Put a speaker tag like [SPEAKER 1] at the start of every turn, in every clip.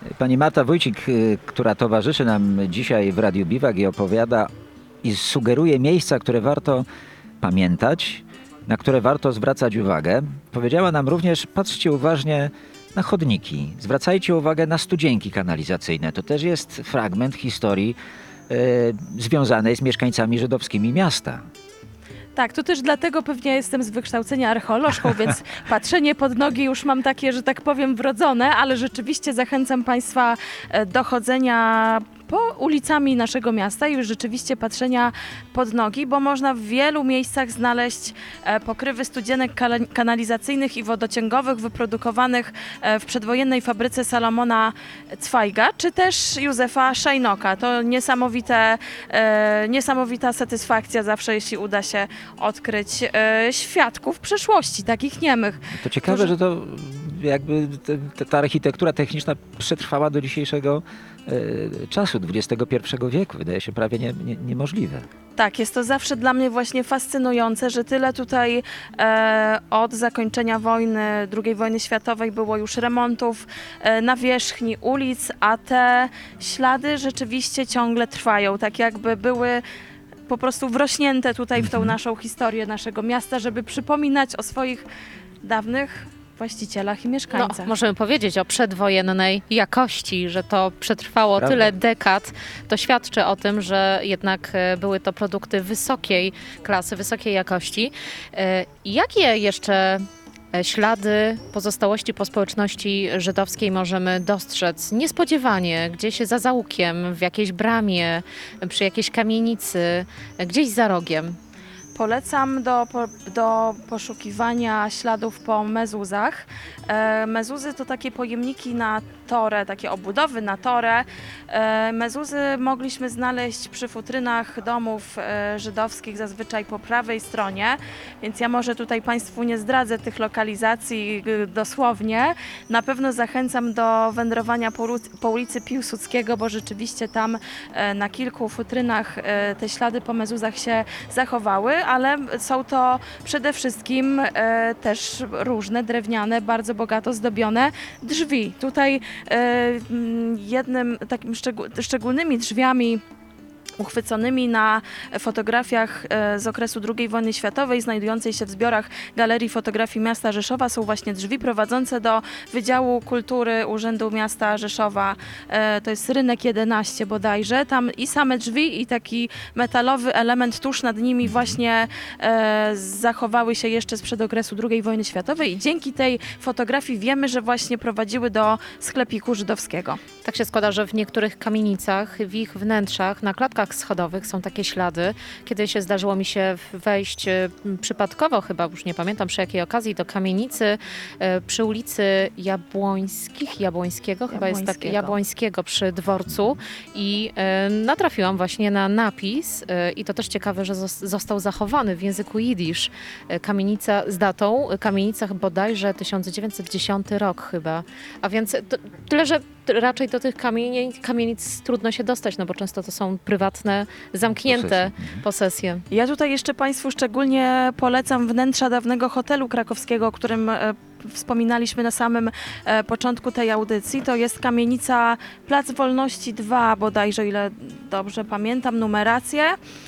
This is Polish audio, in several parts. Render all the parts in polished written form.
[SPEAKER 1] Pani Marta Wójcik, która towarzyszy nam dzisiaj w Radiu Biwak i opowiada i sugeruje miejsca, które warto pamiętać, na które warto zwracać uwagę. Powiedziała nam również, patrzcie uważnie na chodniki, zwracajcie uwagę na studzienki kanalizacyjne. To też jest fragment historii związanej z mieszkańcami żydowskimi miasta.
[SPEAKER 2] Tak, to też dlatego pewnie jestem z wykształcenia archeolożką, więc patrzenie pod nogi już mam takie, że tak powiem, wrodzone, ale rzeczywiście zachęcam Państwa do chodzenia po ulicami naszego miasta i już rzeczywiście patrzenia pod nogi, bo można w wielu miejscach znaleźć pokrywy studzienek kanalizacyjnych i wodociągowych wyprodukowanych w przedwojennej fabryce Salomona Cwajga, czy też Józefa Szajnoka. To niesamowita satysfakcja zawsze, jeśli uda się odkryć świadków przeszłości, takich niemych.
[SPEAKER 1] To ciekawe, że to jakby ta architektura techniczna przetrwała do dzisiejszego czasu XXI wieku. Wydaje się prawie niemożliwe.
[SPEAKER 2] Tak, jest to zawsze dla mnie właśnie fascynujące, że tyle tutaj od zakończenia wojny, II wojny światowej było już remontów nawierzchni ulic, a te ślady rzeczywiście ciągle trwają, tak jakby były po prostu wrośnięte tutaj w tą naszą historię naszego miasta, żeby przypominać o swoich dawnych właścicielach i mieszkańcach.
[SPEAKER 3] No, możemy powiedzieć o przedwojennej jakości, że to przetrwało
[SPEAKER 1] Prawda.
[SPEAKER 3] tyle dekad. To świadczy o tym, że jednak były to produkty wysokiej klasy, wysokiej jakości. Jakie jeszcze ślady pozostałości po społeczności żydowskiej możemy dostrzec niespodziewanie, gdzieś za zaułkiem, w jakiejś bramie, przy jakiejś kamienicy, gdzieś za rogiem?
[SPEAKER 2] Polecam do poszukiwania śladów po mezuzach. Mezuzy to takie pojemniki na torę, takie obudowy na torę. Mezuzy mogliśmy znaleźć przy futrynach domów żydowskich, zazwyczaj po prawej stronie, więc ja może tutaj Państwu nie zdradzę tych lokalizacji dosłownie. Na pewno zachęcam do wędrowania po ulicy Piłsudskiego, bo rzeczywiście tam na kilku futrynach te ślady po mezuzach się zachowały, ale są to przede wszystkim też różne drewniane, bardzo bogato zdobione drzwi. Tutaj jednym takim szczególnymi drzwiami uchwyconymi na fotografiach z okresu II wojny światowej, znajdującej się w zbiorach Galerii Fotografii Miasta Rzeszowa, są właśnie drzwi prowadzące do Wydziału Kultury Urzędu Miasta Rzeszowa. To jest rynek 11 bodajże. Tam i same drzwi, i taki metalowy element tuż nad nimi właśnie zachowały się jeszcze sprzed okresu II wojny światowej i dzięki tej fotografii wiemy, że właśnie prowadziły do sklepiku żydowskiego.
[SPEAKER 3] Tak się składa, że w niektórych kamienicach, w ich wnętrzach, na klatkach schodowych są takie ślady. Kiedyś zdarzyło mi się wejść przypadkowo, chyba już nie pamiętam przy jakiej okazji, do kamienicy przy ulicy Jabłońskiego, chyba jest tak, Jabłońskiego przy dworcu i natrafiłam właśnie na napis i to też ciekawe, że został zachowany w języku jidysz. Kamienica z datą, kamienicach bodajże 1910 rok chyba. A więc tyle, że raczej do tych kamienic trudno się dostać, no bo często to są prywatne, zamknięte posesje.
[SPEAKER 2] Ja tutaj jeszcze Państwu szczególnie polecam wnętrza dawnego hotelu krakowskiego, o którym wspominaliśmy na samym początku tej audycji. To jest kamienica Plac Wolności 2 bodajże, ile dobrze pamiętam, numerację.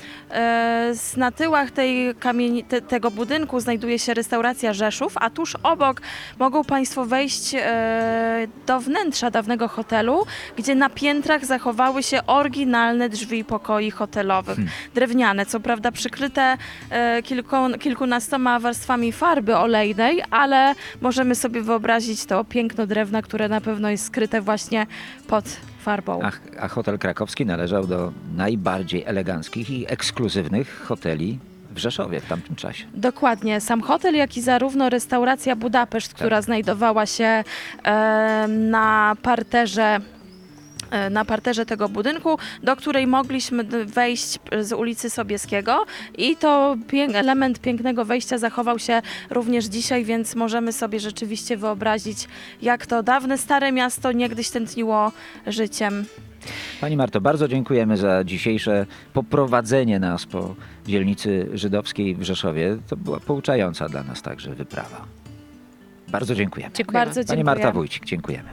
[SPEAKER 2] Na tyłach tego budynku znajduje się restauracja Rzeszów, a tuż obok mogą Państwo wejść do wnętrza dawnego hotelu, gdzie na piętrach zachowały się oryginalne drzwi pokoi hotelowych. Drewniane, co prawda przykryte kilkunastoma warstwami farby olejnej, ale możemy sobie wyobrazić to piękno drewna, które na pewno jest skryte właśnie pod farbą.
[SPEAKER 1] A hotel krakowski należał do najbardziej eleganckich i ekskluzywnych hoteli w Rzeszowie w tamtym czasie.
[SPEAKER 2] Dokładnie. Sam hotel, jak i zarówno restauracja Budapeszt, która znajdowała się na parterze tego budynku, do której mogliśmy wejść z ulicy Sobieskiego i to element pięknego wejścia zachował się również dzisiaj, więc możemy sobie rzeczywiście wyobrazić, jak to dawne, stare miasto niegdyś tętniło życiem.
[SPEAKER 1] Pani Marto, bardzo dziękujemy za dzisiejsze poprowadzenie nas po dzielnicy żydowskiej w Rzeszowie. To była pouczająca dla nas także wyprawa. Bardzo dziękujemy.
[SPEAKER 3] Dziękujemy.
[SPEAKER 2] Bardzo
[SPEAKER 1] Pani
[SPEAKER 2] dziękuję.
[SPEAKER 1] Marta Wójcik, dziękujemy.